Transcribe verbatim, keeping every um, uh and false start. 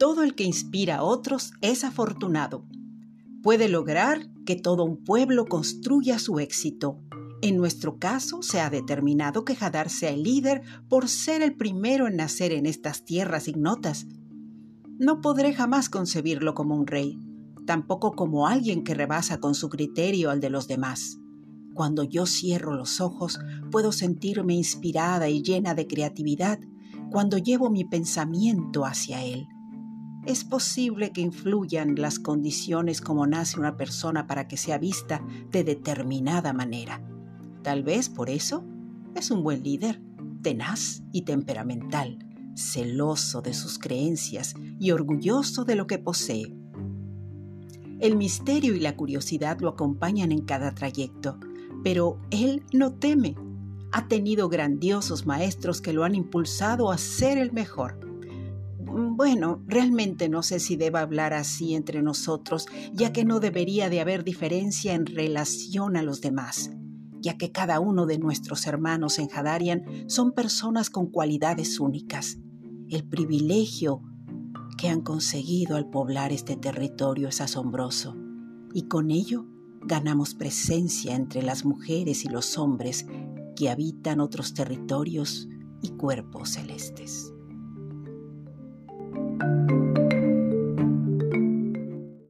Todo el que inspira a otros es afortunado. Puede lograr que todo un pueblo construya su éxito. En nuestro caso, se ha determinado que Hadar sea el líder por ser el primero en nacer en estas tierras ignotas. No podré jamás concebirlo como un rey, tampoco como alguien que rebasa con su criterio al de los demás. Cuando yo cierro los ojos, puedo sentirme inspirada y llena de creatividad cuando llevo mi pensamiento hacia él. Es posible que influyan las condiciones como nace una persona para que sea vista de determinada manera. Tal vez por eso es un buen líder, tenaz y temperamental, celoso de sus creencias y orgulloso de lo que posee. El misterio y la curiosidad lo acompañan en cada trayecto, pero él no teme. Ha tenido grandiosos maestros que lo han impulsado a ser el mejor. Bueno, realmente no sé si deba hablar así entre nosotros, ya que no debería de haber diferencia en relación a los demás, ya que cada uno de nuestros hermanos en Hadarian son personas con cualidades únicas. El privilegio que han conseguido al poblar este territorio es asombroso, y con ello ganamos presencia entre las mujeres y los hombres que habitan otros territorios y cuerpos celestes.